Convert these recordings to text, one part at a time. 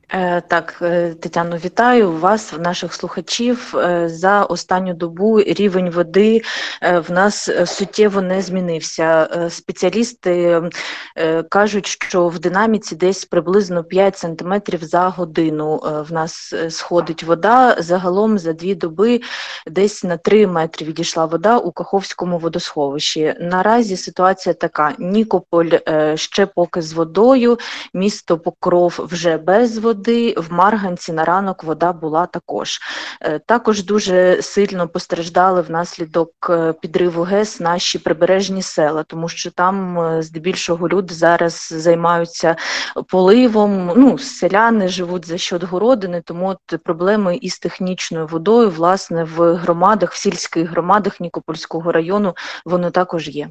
Так, Тетяно, вітаю вас, наших слухачів. За останню добу рівень води в нас суттєво не змінився. Спеціалісти кажуть, що в динаміці десь приблизно 5 сантиметрів за годину в нас сходить вода. Загалом за 2 доби десь на 3 метри відійшла вода у Каховському водосховищі. Наразі ситуація така: Нікополь ще поки з водою, місто Покров вже без води, в Марганці на ранок вода була також. Також дуже сильно постраждали внаслідок підриву ГЕС наші прибережні села, тому що там здебільшого люди зараз займаються поливом, селяни живуть за счет городини, тому от проблеми із технічною водою, власне, в громадах, в сільських громадах Нікопольського району вони також є.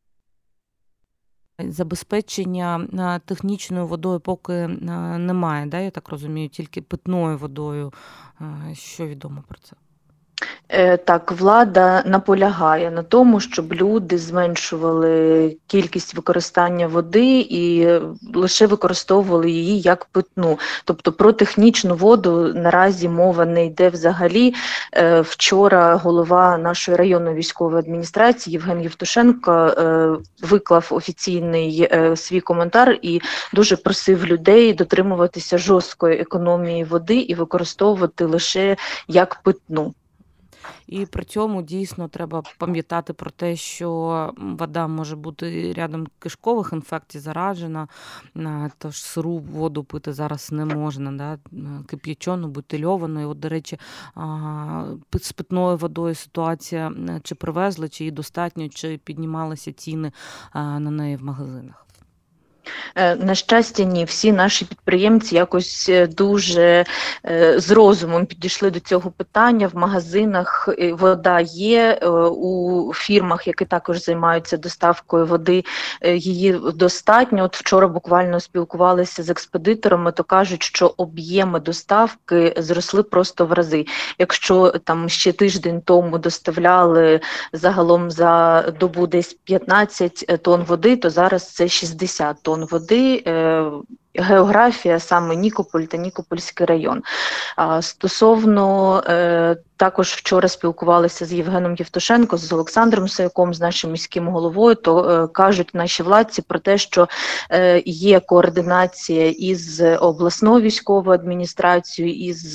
Забезпечення технічною водою поки немає, да? Я так розумію, тільки питною водою. Що відомо про це? Так, влада наполягає на тому, щоб люди зменшували кількість використання води і лише використовували її як питну. Тобто про технічну воду наразі мова не йде взагалі. Вчора голова нашої районної військової адміністрації Євген Євтушенко виклав офіційний свій коментар і дуже просив людей дотримуватися жорсткої економії води і використовувати лише як питну. І при цьому дійсно треба пам'ятати про те, що вода може бути рядом кишкових інфекцій заражена, тож сиру воду пити зараз не можна, да? Кип'ячену, бутильовану. І от, до речі, з питною водою ситуація, чи привезли, чи її достатньо, чи піднімалися ціни на неї в магазинах? На щастя, ні. Всі наші підприємці якось дуже з розумом підійшли до цього питання. В магазинах вода є, у фірмах, які також займаються доставкою води, її достатньо. От вчора буквально спілкувалися з експедиторами, то кажуть, що об'єми доставки зросли просто в рази. Якщо там ще тиждень тому доставляли загалом за добу десь 15 тонн води, то зараз це 60 тонн води. Географія саме Нікополь та Нікопольський район. Стосовно також вчора спілкувалися з Євгеном Євтушенко, з Олександром Саяком, з нашим міським головою, то кажуть наші владці про те, що є координація із обласною військовою адміністрацією, із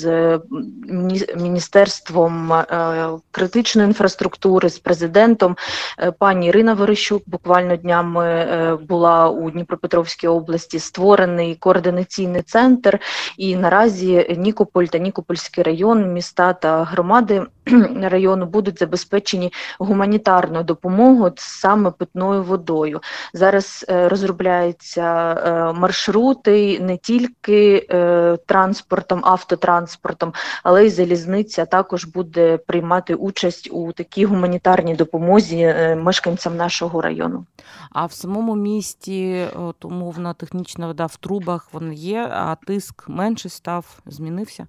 Міністерством критичної інфраструктури, з президентом. Пані Ірина Верещук буквально днями була у Дніпропетровській області, створений координаційний центр, і наразі Нікополь та Нікопольський район, міста та громади району будуть забезпечені гуманітарною допомогою саме питною водою. Зараз розробляються маршрути не тільки транспортом, автотранспортом, але й залізниця також буде приймати участь у такій гуманітарній допомозі мешканцям нашого району. А в самому місті умовна технічна вода в трубах вона є, а тиск менше став, змінився?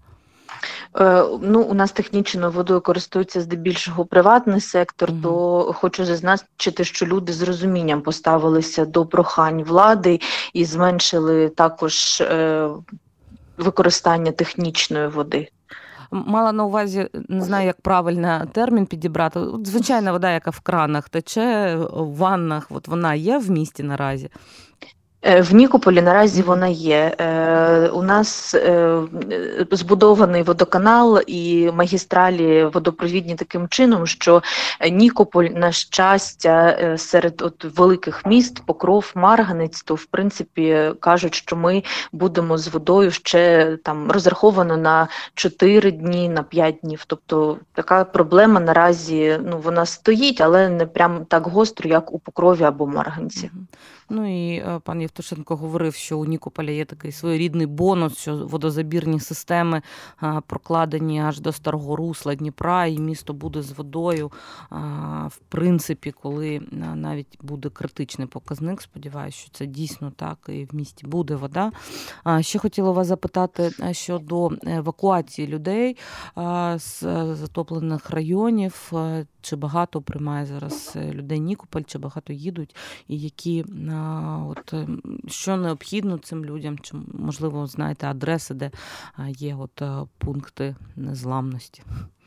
У нас технічною водою користується здебільшого приватний сектор, то хочу зазначити, що люди з розумінням поставилися до прохань влади і зменшили також використання технічної води. Мала на увазі, не знаю, як правильно термін підібрати. От звичайна вода, яка в кранах тече, в ваннах, от вона є в місті наразі? В Нікополі наразі вона є. У нас збудований водоканал і магістралі водопровідні таким чином, що Нікополь, на щастя, серед великих міст, Покров, Марганець, то в принципі кажуть, що ми будемо з водою ще там розраховано на 4 дні, на 5 днів. Тобто така проблема наразі, вона стоїть, але не прям так гостро, як у Покрові або Марганці. І пан Євтушенко говорив, що у Нікополя є такий своєрідний бонус, що водозабірні системи прокладені аж до старого русла Дніпра, і місто буде з водою, в принципі, коли навіть буде критичний показник. Сподіваюся, що це дійсно так, і в місті буде вода. Ще хотіла вас запитати щодо евакуації людей з затоплених районів. чи багато приймає зараз людей Нікополь, чи багато їдуть, і які, що необхідно цим людям, чи, можливо, знаєте, адреси, де є пункти незламності?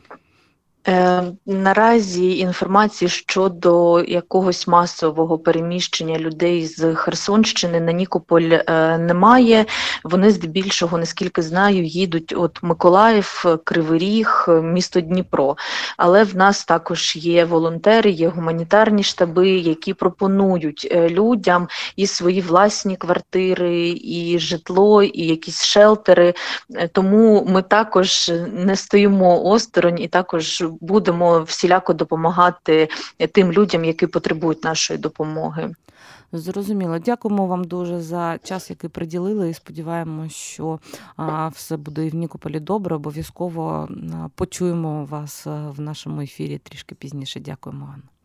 Наразі інформації щодо якогось масового переміщення людей з Херсонщини на Нікополь немає. Вони здебільшого, наскільки знаю, їдуть Миколаїв, Кривий Ріг, місто Дніпро. Але в нас також є волонтери, є гуманітарні штаби, які пропонують людям і свої власні квартири, і житло, і якісь шелтери. Тому ми також не стоїмо осторонь і також будемо всіляко допомагати тим людям, які потребують нашої допомоги. Зрозуміло. Дякуємо вам дуже за час, який приділили, і сподіваємося, що все буде і в Нікополі добре. Обов'язково почуємо вас в нашому ефірі трішки пізніше. Дякуємо, Анна.